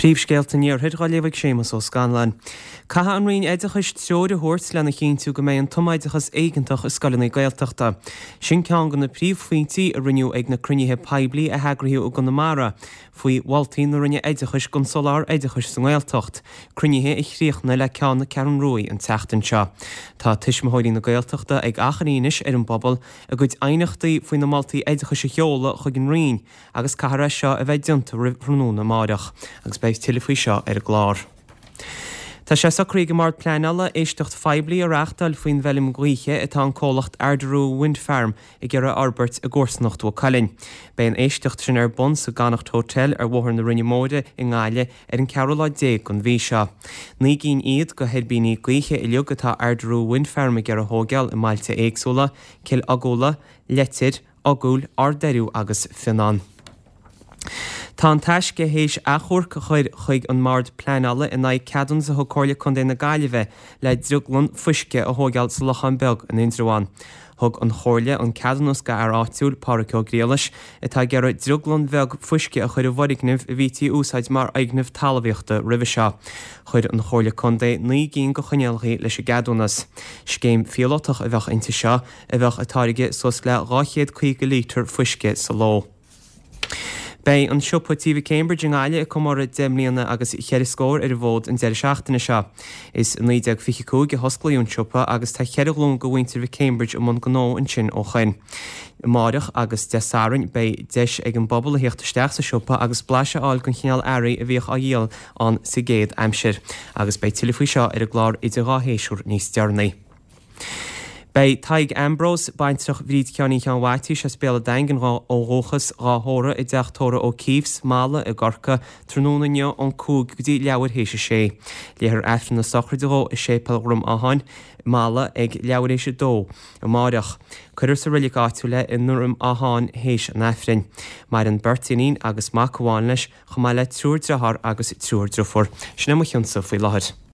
Príomhscéalta níorthaid go léomhaigh Séamus ó Scanlan. Catha an rion éidechas teoir a thuirt lena chéintú go mbeidh an tomaidechas éigintach is scoileanna Gaeltachta. Sin ceann go na príomhphointí a rinneadh ag na cruinnithe poiblí a theagraithe ó Conamara faoi bháltaí na rinne éidechas gon soláir éidechas sa Gaeltacht. Cruinnithe i chríochna le ceann na ceann ruaí an teachtain seo. Tá tuismitheoirí na Gaeltachta ag acharínis ar an bobal a gcuid einachtaí faoi na maltaí éidechas a cheola chuig an rion agus cathair seo a bheith dionta rúna máireach agus beidh tilfaí seo ar glár. Tá sé sacraí go mar pleanala éisteacht feibli a reachtal faoin bhelim gcuiche atá an cólacht Ardrú Wind Farm I gcearra Albert a gcósnacht ó Calin. Bei an éisteacht sin ar bon sa Ganacht Hotel ar bhóthar na rinne móide I ngáile ar an Caroline Day gon bhí seo. Ní gin iad go heirbíní gcuiche I leog atá Ardrú Wind Farm a gcearra hógeal I Mailte éagsúla, cil agóla, letir, agúil, ardeirú agus finan. Tá an taisce hééis achúr chuig an mard pleanala in na ceadan sa thocóirle chun na gaiileheh le druglan fuisce a thógeal sa lochan beg an Indraháin. Thug an chóirle an ceadanus ga ar áitiúil páraceol gréalas atá gearra druglan bheg fuisce a chuir a bhharighnimh a bhítí úsáid mar aignimh talmhaíochta ribhe seo. Chuir an chóirle chundé ní gén go chuinealchaí leis a gadúnas. Scéim fiolátach a bheith inta seo a bheith atáige sos le 250 lítir fuisce sa lá. Bei an siopa TV Cambridge in gáile cumar demlíanana agus cheirriscóir ar bhód an deir seachtainna seo. Is 1952 go hosclaíún siopa agus tá cheirglún go bhaintir bhí Cambridge am an gnó an sin ó chain. Máireach agus desárainn bei deis ag an bobbal a heachtasteach sa siopa agus blaise áil gon chineal airí a bhíoch a dhéal an sa géad aimsir agus bei tilfaí seo ar a glár idir gáhéisiúr níos dearnaí. Bei Taig Ambrose baintrach bhríd ceannaí chean bhaití se spéla daingan ó róchas ráthóra I deachtóra ó Cífs, Mála a Gorca trónúnanne an cúg go dtí leabhar héise sé. Léthar efran na socraidó I sépal rum áhain Mála ag leabhar éise dó a máireach. Cuir sa rilig áitiúile I nuair áháin héis an efrin. Mar an bertíín agus macháin leis chumá le trúr drethar agus trúr drúfor. Sinna mo chionnsa faoi láthair.